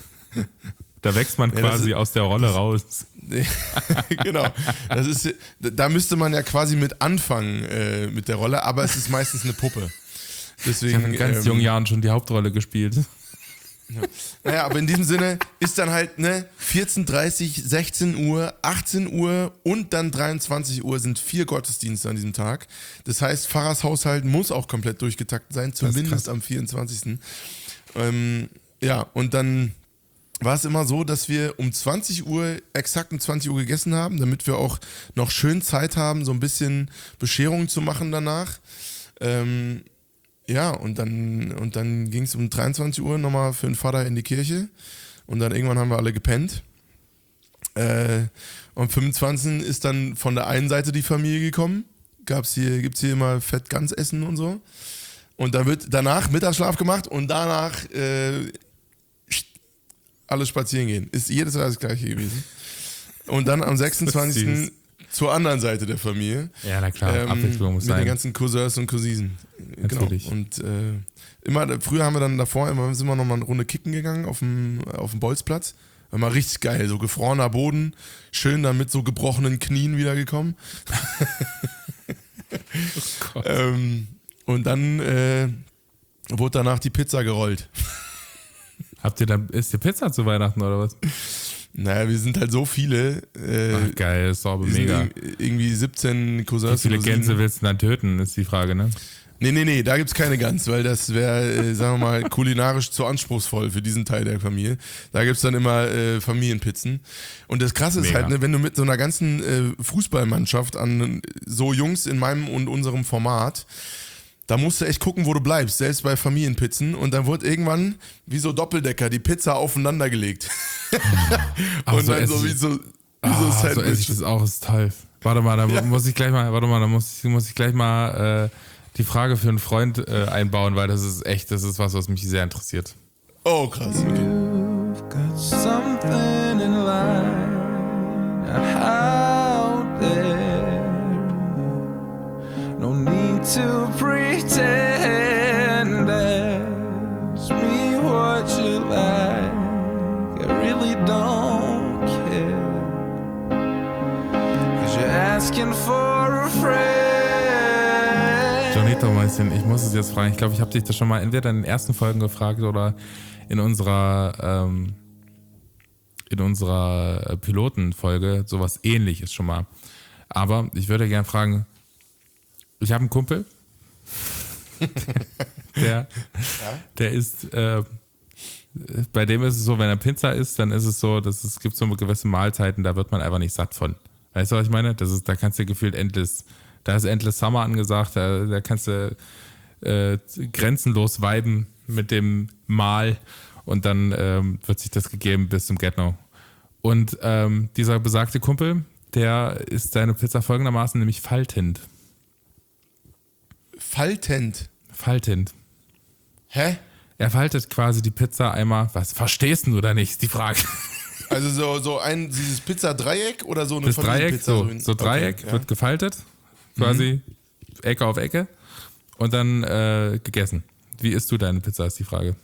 Da wächst man Ja, das quasi ist- aus der Rolle raus. Genau, das ist, da müsste man ja quasi mit anfangen äh, mit der Rolle, aber es ist meistens eine Puppe. Ich Deswegen, habe in ganz ähm, jungen Jahren schon die Hauptrolle gespielt. Naja, aber in diesem Sinne ist dann halt ne vierzehn Uhr dreißig, sechzehn Uhr, achtzehn Uhr und dann dreiundzwanzig Uhr sind vier Gottesdienste an diesem Tag. Das heißt, Pfarrershaushalt muss auch komplett durchgetaktet sein, zumindest am vierundzwanzigsten Ähm, ja, und dann war es immer so, dass wir um zwanzig Uhr, exakt um zwanzig Uhr gegessen haben, damit wir auch noch schön Zeit haben, so ein bisschen Bescherung zu machen danach. Ähm, ja, und dann, und dann ging es um dreiundzwanzig Uhr nochmal für den Vater in die Kirche und dann irgendwann haben wir alle gepennt. Äh, am fünfundzwanzigsten ist dann von der einen Seite die Familie gekommen, gab's hier, gibt's hier immer Fett-Gans-Essen und so. Und dann wird danach Mittagsschlaf gemacht und danach äh, alles spazieren gehen. Ist jedes Jahr das gleiche gewesen. Und dann am sechsundzwanzigsten zur anderen Seite der Familie. Ja, na klar, Ähm, Abwechslung muss mit den sein. ganzen Cousins und Cousinen. Natürlich. Genau. Und äh, immer, früher haben wir dann davor, immer sind wir nochmal eine Runde kicken gegangen auf dem, auf dem Bolzplatz. War mal richtig geil, so gefrorener Boden, schön dann mit so gebrochenen Knien wiedergekommen. Oh Gott. ähm, und dann äh, wurde danach die Pizza gerollt. Habt ihr dann, ist die Pizza zu Weihnachten oder was? Naja, wir sind halt so viele. Äh, Ach geil, ist doch aber wir sind mega. irg- irgendwie siebzehn Wie Cousins. viele Cousinen. Gänse willst du dann töten, ist die Frage, ne? Nee, nee, nee, da gibt's keine Gans, weil das wäre, äh, sagen wir mal, kulinarisch zu anspruchsvoll für diesen Teil der Familie. Da gibt's dann immer äh, Familienpizzen. Und das Krasse ist Mega. halt, ne, wenn du mit so einer ganzen äh, Fußballmannschaft an so Jungs in meinem und unserem Format, da musst du echt gucken, wo du bleibst, selbst bei Familienpizzen. Und dann wird irgendwann, wie so Doppeldecker, die Pizza aufeinander gelegt. Aber und so dann esse so wie ich- so, wie Ah, so so esse Sandwich. ich das auch, ist toll. Warte mal, da Ja. muss ich gleich mal, warte mal, da muss ich, muss ich gleich mal äh, die Frage für einen Freund äh, einbauen, weil das ist echt, das ist was, was mich sehr interessiert. Oh, krass. Okay. You've got something in line out there. No need to pretend. Ask me what you like. I really don't care. 'Cause you're asking for a friend. Jonito, Mäuschen, ich muss es jetzt fragen. Ich glaube, ich habe dich das schon mal entweder in den ersten Folgen gefragt oder in unserer ähm, in unserer Pilotenfolge sowas Ähnliches schon mal. Aber ich würde gerne fragen, ich habe einen Kumpel, der, der ist, äh, bei dem ist es so, wenn er Pizza isst, dann ist es so, dass es gibt so gewisse Mahlzeiten, da wird man einfach nicht satt von. Weißt du, was ich meine? Das ist, da kannst du gefühlt endless, da ist endless Summer angesagt, da, da kannst du äh, grenzenlos viben mit dem Mahl und dann ähm, wird sich das gegeben bis zum Get-No. Und ähm, dieser besagte Kumpel, der isst seine Pizza folgendermaßen, nämlich faltend. Faltend? Faltend. Hä? Er faltet quasi die Pizza einmal, was, verstehst du oder nicht, ist die Frage. Also so, so ein, dieses Pizza-Dreieck oder so eine Das Dreieck, Familienpizza? so, in- so Dreieck okay, ja. wird gefaltet, quasi Ecke auf Ecke und dann äh, gegessen. Wie isst du deine Pizza, ist die Frage.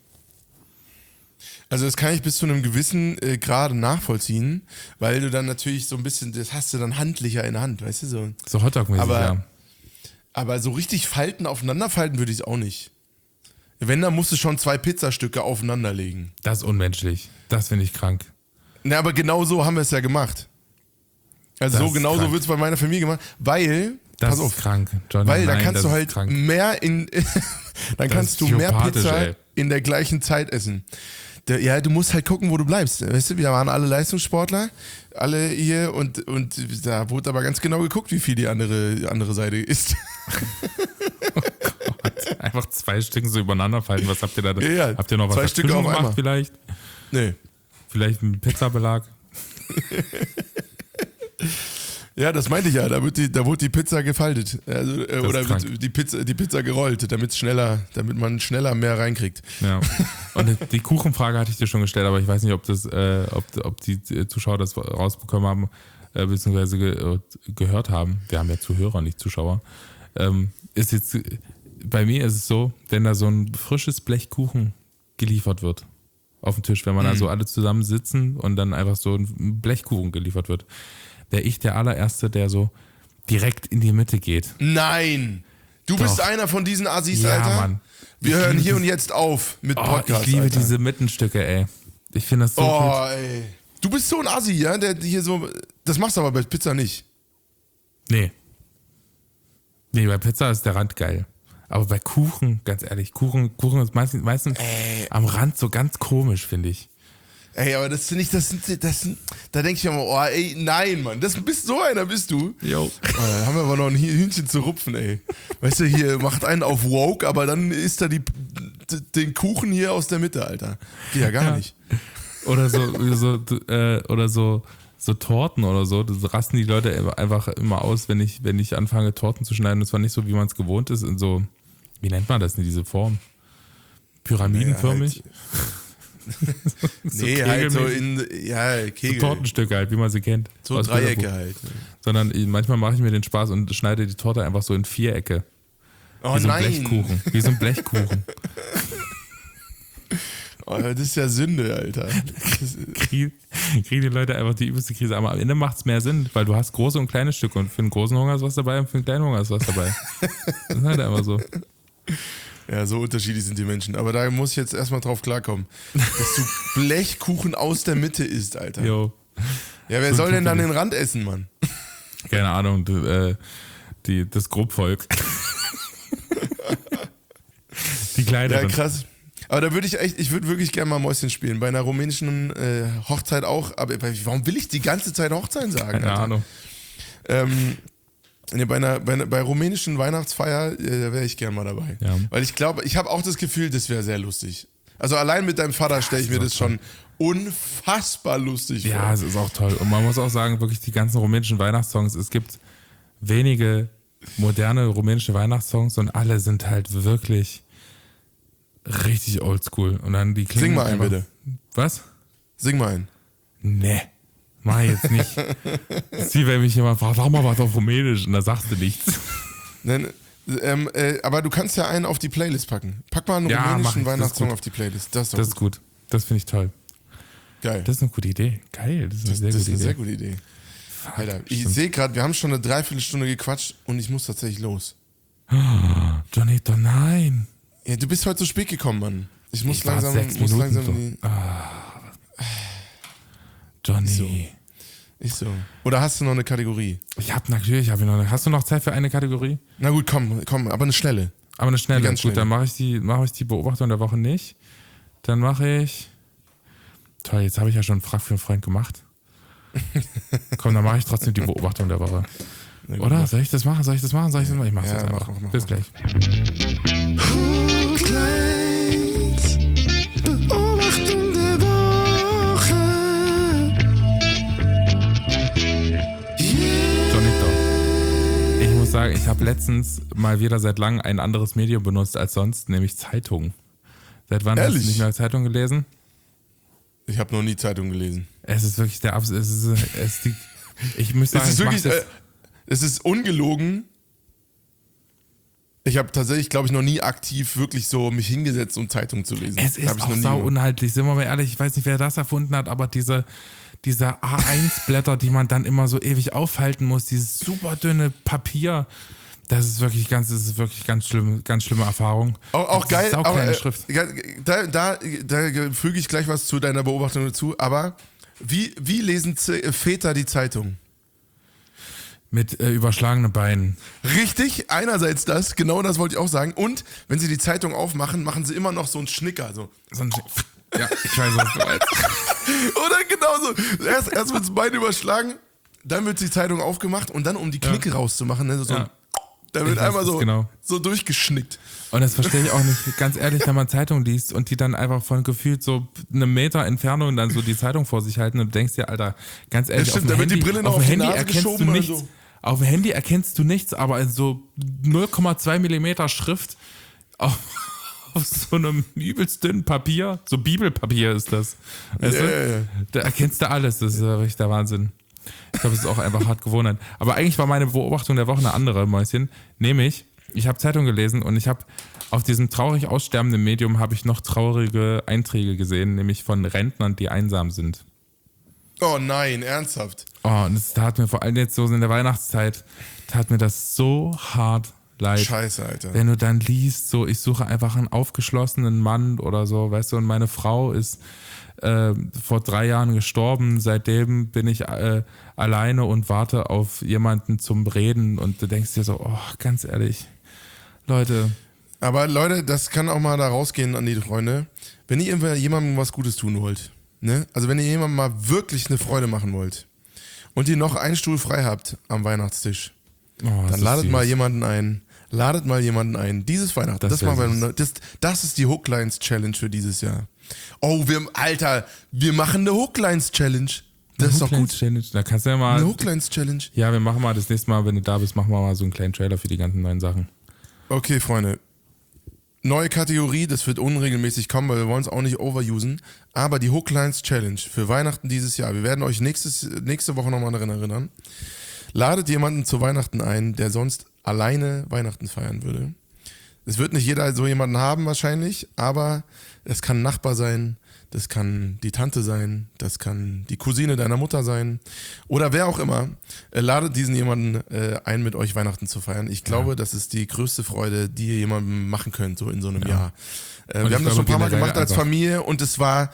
Also das kann ich bis zu einem gewissen äh, Grad nachvollziehen, weil du dann natürlich so ein bisschen, das hast du dann handlicher in der Hand, weißt du so. So Hotdog-mäßig, Aber- ja. Aber so richtig falten, aufeinander falten würde ich es auch nicht. Wenn, dann musst du schon zwei Pizzastücke aufeinander legen. Das ist unmenschlich. Das finde ich krank. Na, aber genau so haben wir es ja gemacht. Also Das so ist genau so krank. wird es bei meiner Familie gemacht, weil, Das pass auf, ist krank, Johnny. weil da Nein, kannst das du ist halt krank. mehr in, dann kannst ist du mehr psychopathisch, Pizza ey. in der gleichen Zeit essen. Der, ja, du musst halt gucken, wo du bleibst. Weißt du, wir waren alle Leistungssportler, alle hier und, und da wurde aber ganz genau geguckt, wie viel die andere, die andere Seite isst. Einfach zwei Stücken so übereinander falten. Was habt ihr da? Ja, ja. Habt ihr noch was Zwei dazwischen Stücke auf gemacht einmal. vielleicht? Nee. Vielleicht ein Pizzabelag? Ja, das meinte ich ja. Da wird die, da wurde die Pizza gefaltet. Also, äh, ist oder krank. wird die Pizza, die Pizza gerollt, damit schneller, damit man schneller mehr reinkriegt. Ja. Und die Kuchenfrage hatte ich dir schon gestellt, aber ich weiß nicht, ob das, äh, ob, ob die Zuschauer das rausbekommen haben, äh, beziehungsweise ge äh, gehört haben. Wir haben ja Zuhörer, nicht Zuschauer. Ähm, ist jetzt, bei mir ist es so, wenn da so ein frisches Blech Kuchen geliefert wird auf den Tisch, wenn man Mhm. da so alle zusammen sitzen und dann einfach so ein Blechkuchen geliefert wird, wäre ich der allererste, der so direkt in die Mitte geht. Nein! Du Doch. bist einer von diesen Assis, Ja, Alter. Mann. Wir Ich hören liebe hier das- und jetzt auf mit Oh, Podcast, ich liebe Alter. diese Mittenstücke, ey. Ich finde das so gut. Oh, ey. Du bist so ein Assi, ja? Der hier so. Das machst du aber bei Pizza nicht. Nee. Nee, bei Pizza ist der Rand geil. Aber bei Kuchen, ganz ehrlich, Kuchen, Kuchen ist meistens, meistens am Rand so ganz komisch, finde ich. Ey, aber das finde ich, das sind, das sind, da denke ich immer, oh, ey, nein, Mann, das bist so einer, bist du. Jo. Oh, da haben wir aber noch ein Hühnchen zu rupfen, ey. Weißt du, hier macht einen auf woke, aber dann isst er die, d- den Kuchen hier aus der Mitte, Alter. Geht ja gar Ja. nicht. Oder so, so äh, oder so, so Torten oder so. Das rasten die Leute einfach immer aus, wenn ich, wenn ich anfange, Torten zu schneiden. Das war nicht so, wie man es gewohnt ist. In so, wie nennt man das in diese Form? Pyramidenförmig? So Nee, halt so kegelmäßig. in, ja, So Kegel. Tortenstücke halt, wie man sie kennt. So Aus Dreiecke Bilderbuch. halt. Sondern manchmal mache ich mir den Spaß und schneide die Torte einfach so in Vierecke. Oh Wie so ein nein. Blechkuchen. Wie so ein Blechkuchen. Oh, das ist ja Sünde, Alter. Das, Kriegen kriegen die Leute einfach die übelste Krise. Aber am Ende macht es mehr Sinn, weil du hast große und kleine Stücke und für einen großen Hunger ist was dabei und für einen kleinen Hunger ist was dabei. Das ist halt einfach so. ja, so unterschiedlich sind die Menschen. Aber da muss ich jetzt erstmal drauf klarkommen, dass du Blechkuchen aus der Mitte isst, Alter. Jo. Ja, wer So soll denn dann zufällig. den Rand essen, Mann? Keine Ahnung, du, äh, die, das Grobvolk. Die Ja, kleineren. krass. Aber da würde ich echt, ich würde wirklich gerne mal Mäuschen spielen. Bei einer rumänischen äh, Hochzeit auch. Aber warum will ich die ganze Zeit Hochzeit sagen? Keine Alter? Ahnung. Ähm, nee, bei, einer, bei, einer, bei rumänischen Weihnachtsfeier, äh, da wäre ich gerne mal dabei. Ja. Weil ich glaube, ich habe auch das Gefühl, das wäre sehr lustig. Also allein mit deinem Vater stelle ich mir das schon unfassbar lustig Ja, vor. es ist auch toll. Und man muss auch sagen, wirklich die ganzen rumänischen Weihnachtssongs, es gibt wenige moderne rumänische Weihnachtssongs und alle sind halt wirklich richtig oldschool. Und dann die klingen Sing mal einen, einfach- bitte. Was? Sing mal einen. Nee, mach ich jetzt nicht. Das ist wie wenn mich jemand fragt, sag mal was auf Rumänisch und da sagst du nichts. Dann, ähm, äh, aber du kannst ja einen auf die Playlist packen. Pack mal einen Ja, mach rumänischen ich. Das ist Weihnachtssong gut. auf die Playlist. Das ist doch Das ist gut. gut. Das finde ich toll. Geil. Das ist eine gute Idee. Geil, das ist eine Das, sehr das ist gute eine Idee. sehr gute Idee. Fuck, Alter, ich stimmt. sehe gerade, wir haben schon eine Dreiviertelstunde gequatscht und ich muss tatsächlich los. Johnny, doch nein. Ja, du bist heute zu spät gekommen, Mann. Ich muss Ich war langsam, sechs muss Minuten langsam so. in die, doch Ist so. nie. Ist so. Oder hast du noch eine Kategorie? Ich hab natürlich, hab ich noch eine. Hast du noch Zeit für eine Kategorie? Na gut, komm, komm, aber eine schnelle. Aber eine schnelle. Ganz Gut, schnell. dann mache ich die, mache ich die Beobachtung der Woche nicht. Dann mache ich. Toll, jetzt habe ich ja schon einen Frag für einen Freund gemacht. Komm, dann mache ich trotzdem die Beobachtung der Woche. Na gut, Oder? mach. Soll ich das machen? Soll ich das machen? Soll ich das machen? Ich mach's Ja, jetzt mach, einfach. mach, mach, Bis mach. gleich. Kleins, Beobachtung der Woche. Yeah. Jonito. Ich muss sagen, ich habe letztens mal wieder seit langem ein anderes Medium benutzt als sonst, nämlich Zeitungen. Seit wann Ehrlich? hast du nicht mehr Zeitung gelesen? Ich habe noch nie Zeitung gelesen. Es ist wirklich der Abs. Es ist, es ist die, ich muss sagen, Es ist ich mach wirklich, das, äh, es ist ungelogen. Ich habe tatsächlich, glaube ich, noch nie aktiv wirklich so mich hingesetzt, um Zeitung zu lesen. es ist Hab ich auch noch nie sau gemacht. unhaltlich. Sind wir mal ehrlich, ich weiß nicht, wer das erfunden hat, aber diese, diese A eins Blätter, die man dann immer so ewig aufhalten muss, dieses super dünne Papier, das ist wirklich ganz, das ist wirklich ganz schlimm, ganz schlimme Erfahrung. Auch, auch Das ist geil, aber saukleine äh, Schrift. da, da, da füge ich gleich was zu deiner Beobachtung dazu. Aber wie, wie lesen Z- Väter die Zeitung? Mit äh, überschlagenen Beinen. Richtig, einerseits das, genau das wollte ich auch sagen. Und wenn sie die Zeitung aufmachen, machen sie immer noch so einen Schnicker. So. So ein, ja, ich weiß, was du meinst. Oder genauso. Erst, erst wird das Bein überschlagen, dann wird die Zeitung aufgemacht und dann, um die Knicke rauszumachen, ne, so Ja. ein, da wird Ich weiß einmal es so, genau. so durchgeschnickt. Und das verstehe ich auch nicht. Ganz ehrlich, wenn man Zeitung liest und die dann einfach von gefühlt so einem Meter Entfernung dann so die Zeitung vor sich halten und du denkst dir, Alter, ganz ehrlich, Ja, stimmt, auf da dem wird die Handy, Brille noch auf auf dem die Handy Nase erkennst du geschoben oder nichts. so. Auf dem Handy erkennst du nichts, aber in so null Komma zwei Millimeter Schrift auf, auf so einem übelst dünnen Papier, so Bibelpapier ist das. Weißt Ja, du? ja, ja. Da erkennst du alles, das ist ja richtig der Wahnsinn. Ich glaube, es ist auch einfach hart Gewohnheit. Aber eigentlich war meine Beobachtung der Woche eine andere, Mäuschen. Nämlich, ich habe Zeitung gelesen und ich habe auf diesem traurig aussterbenden Medium habe ich noch traurige Einträge gesehen, nämlich von Rentnern, die einsam sind. Oh nein, ernsthaft. Oh, und das tat mir vor allem jetzt so in der Weihnachtszeit, tat mir das so hart leid. Scheiße, Alter. Wenn du dann liest, so, ich suche einfach einen aufgeschlossenen Mann oder so, weißt du, und meine Frau ist äh, vor drei Jahren gestorben, seitdem bin ich äh, alleine und warte auf jemanden zum Reden und du denkst dir so, oh, ganz ehrlich, Leute, Aber Leute, das kann auch mal da rausgehen an die Freunde. Wenn ihr irgendwer- jemandem was Gutes tun wollt, ne? Also wenn ihr jemandem mal wirklich eine Freude machen wollt und ihr noch einen Stuhl frei habt am Weihnachtstisch, oh, das dann ist ladet süß. mal jemanden ein. Ladet mal jemanden ein. Dieses Weihnachten. Das Das, wär machen wir, süß. das, das ist die Hooklines Challenge für dieses Jahr. Oh, wir, Alter, wir machen eine Hooklines Challenge. Das ist doch Hooklines gut. Challenge. Da kannst du ja mal. Eine Hooklines Challenge. Ja, wir machen mal das nächste Mal, wenn du da bist, machen wir mal so einen kleinen Trailer für die ganzen neuen Sachen. Okay, Freunde. Neue Kategorie, das wird unregelmäßig kommen, weil wir wollen es auch nicht overusen. Aber die Hooklines Challenge für Weihnachten dieses Jahr. Wir werden euch nächstes, nächste Woche nochmal daran erinnern. Ladet jemanden zu Weihnachten ein, der sonst alleine Weihnachten feiern würde. Es wird nicht jeder so jemanden haben wahrscheinlich, aber es kann ein Nachbar sein, das kann die Tante sein, das kann die Cousine deiner Mutter sein oder wer auch immer. Äh, ladet diesen jemanden äh, ein, mit euch Weihnachten zu feiern. Ich glaube, Ja. das ist die größte Freude, die ihr jemandem machen könnt, so in so einem Ja. Jahr. Äh, Und wir ich haben das schon ein paar glaube Mal gemacht generell als einfach- Familie und es war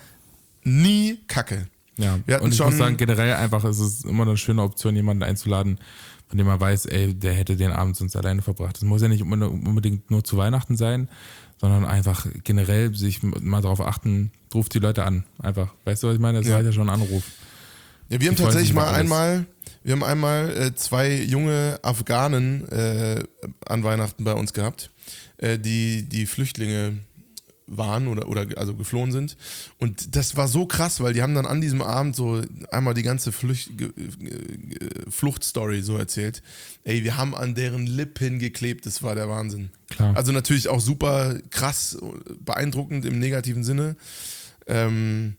nie Kacke. Ja, Wir hatten und ich schon- muss sagen, generell einfach ist es immer eine schöne Option, jemanden einzuladen, von dem man weiß, ey, der hätte den Abend sonst alleine verbracht. Das muss ja nicht unbedingt nur zu Weihnachten sein, sondern einfach generell sich mal darauf achten, ruft die Leute an. Einfach, weißt du, was ich meine? Das Ja. ist ja schon ein Anruf. Ja, wir haben Die freuen tatsächlich sich mal über alles. einmal, wir haben einmal äh, zwei junge Afghanen äh, an Weihnachten bei uns gehabt, äh, die die Flüchtlinge waren oder, oder also geflohen sind. Und das war so krass, weil die haben dann an diesem Abend so einmal die ganze Flücht, ge- äh, Fluchtstory so erzählt. Ey, wir haben an deren Lippen geklebt, das war der Wahnsinn. Klar. Also natürlich auch super krass, beeindruckend im negativen Sinne. Ähm,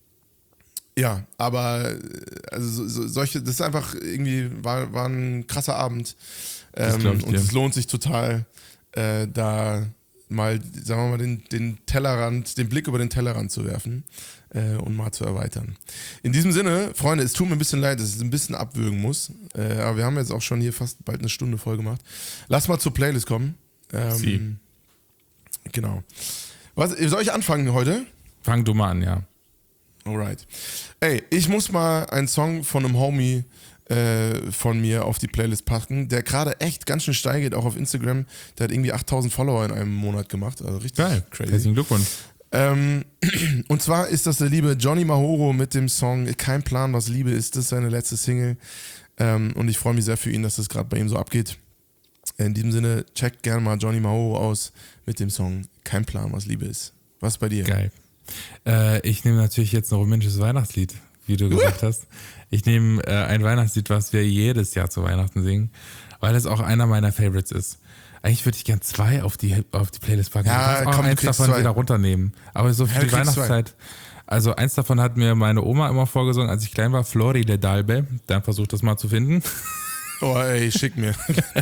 ja, aber äh, also so, so, solche, das ist einfach irgendwie, war, war ein krasser Abend. Das Ähm, glaub ich und dir. es lohnt sich total, äh, da mal, sagen wir mal, den, den Tellerrand, den Blick über den Tellerrand zu werfen äh, und mal zu erweitern. In diesem Sinne, Freunde, es tut mir ein bisschen leid, dass es ein bisschen abwürgen muss, äh, aber wir haben jetzt auch schon hier fast bald eine Stunde voll gemacht. Lass mal zur Playlist kommen. Ähm, Sie. Genau. Was, soll ich anfangen heute? Fang du mal an, ja. Alright. Ey, ich muss mal einen Song von einem Homie äh, von mir auf die Playlist packen, der gerade echt ganz schön steil geht, auch auf Instagram. Der hat irgendwie achttausend Follower in einem Monat gemacht. Also richtig Geil. crazy. Herzlichen Glückwunsch. Ähm, und zwar ist das der liebe Johnny Mahoro mit dem Song Kein Plan, was Liebe ist. Das ist seine letzte Single. Ähm, und ich freue mich sehr für ihn, dass das gerade bei ihm so abgeht. In diesem Sinne, checkt gerne mal Johnny Mahoro aus mit dem Song Kein Plan, was Liebe ist. Was ist bei dir? Geil. Äh, ich nehme natürlich jetzt ein rumänisches Weihnachtslied, wie du gesagt uh. hast. Ich nehme äh, ein Weihnachtslied, was wir jedes Jahr zu Weihnachten singen, weil es auch einer meiner Favorites ist. Eigentlich würde ich gern zwei auf die, auf die Playlist packen. Ja, ich kann auch komm, eins davon zwei. wieder runternehmen. Aber so für Ja, die Weihnachtszeit. Zwei. Also eins davon hat mir meine Oma immer vorgesungen, als ich klein war, Flori de Dalbe. Dann versucht das mal zu finden. Oh ey, schick mir.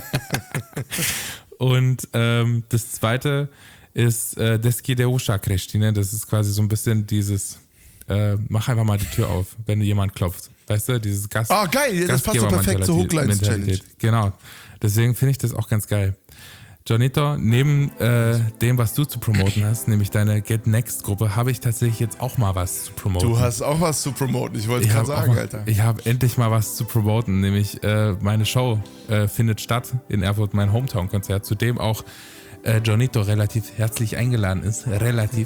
Und ähm, das zweite ist äh, Deski de Usha Kreštine. Das ist quasi so ein bisschen dieses, äh, mach einfach mal die Tür auf, wenn jemand klopft. Weißt du, dieses Gast. Oh geil, das passt so perfekt zur Hooklines-Challenge. Genau, deswegen finde ich das auch ganz geil. Johnito, neben äh, dem, was du zu promoten hast, nämlich deine Get Next Gruppe, habe ich tatsächlich jetzt auch mal was zu promoten. Du hast auch was zu promoten, ich wollte es gerade sagen, mal, Alter. Ich habe endlich mal was zu promoten, nämlich äh, meine Show äh, findet statt in Erfurt, mein Hometown-Konzert, zu dem auch äh, Johnito relativ herzlich eingeladen ist. Relativ.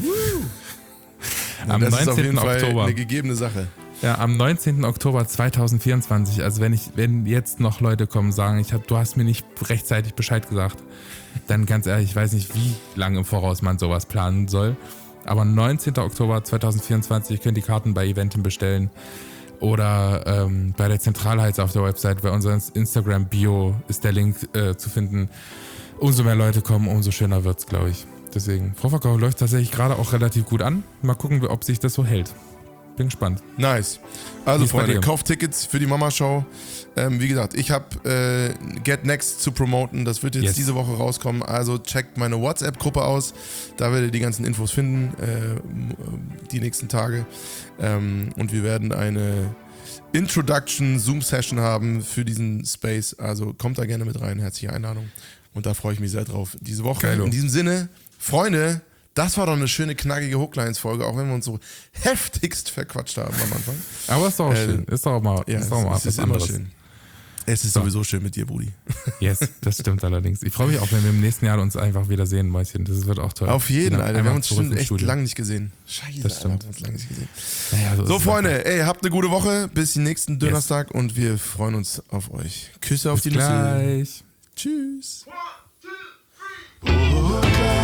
Am das ist auf jeden neunzehnten Fall Oktober. eine gegebene Sache. Ja, am neunzehnten Oktober zweitausendvierundzwanzig, also wenn ich, wenn jetzt noch Leute kommen und sagen, ich hab, du hast mir nicht rechtzeitig Bescheid gesagt, dann ganz ehrlich, ich weiß nicht, wie lange im Voraus man sowas planen soll. Aber neunzehnten Oktober zweitausendvierundzwanzig, ihr könnt die Karten bei Eventim bestellen oder ähm, bei der Zentralheiz auf der Website, bei unserem Instagram-Bio ist der Link äh, zu finden. Umso mehr Leute kommen, umso schöner wird's, glaube ich. Deswegen, Vorverkauf läuft tatsächlich gerade auch relativ gut an. Mal gucken, ob sich das so hält. Bin gespannt. Nice. Also Freunde, kauft Tickets für die Mama-Show. Ähm, wie gesagt, ich habe äh, Get Next zu promoten. Das wird jetzt yes. diese Woche rauskommen. Also checkt meine WhatsApp-Gruppe aus. Da werdet ihr die ganzen Infos finden, äh, die nächsten Tage. Ähm, und wir werden eine Introduction-Zoom-Session haben für diesen Space. Also kommt da gerne mit rein. Herzliche Einladung. Und da freue ich mich sehr drauf. Diese Woche. Geilo. In diesem Sinne, Freunde, das war doch eine schöne, knackige Hooklines-Folge, auch wenn wir uns so heftigst verquatscht haben am Anfang. Aber ist doch auch äh, schön. Ist doch auch mal, ja, ist doch auch mal es ist immer schön. Es ist so. Sowieso schön mit dir, Brudi. Yes, das stimmt allerdings. Ich freue mich auch, wenn wir im nächsten Jahr uns einfach wieder sehen, Mäuschen. Das wird auch toll. Auf jeden, Alter. Wir haben uns schon echt lange nicht gesehen. Scheiße, das stimmt. Alter, wir haben uns lange nicht gesehen. Naja, so so Freunde, ey, habt eine gute Woche. Bis den nächsten Donnerstag yes. und wir freuen uns auf euch. Küsse auf Bis die gleich. Nüsse. Tschüss. One, two, three.